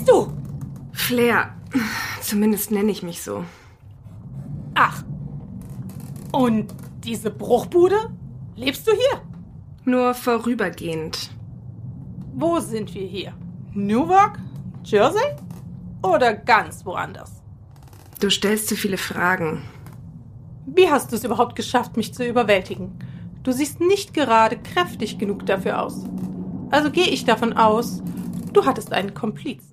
bist du? Flair. Zumindest nenne ich mich so. Ach. Und diese Bruchbude? Lebst du hier? Nur vorübergehend. Wo sind wir hier? Newark? Jersey? Oder ganz woanders? Du stellst zu viele Fragen. Wie hast du es überhaupt geschafft, mich zu überwältigen? Du siehst nicht gerade kräftig genug dafür aus. Also gehe ich davon aus, du hattest einen Kompliz.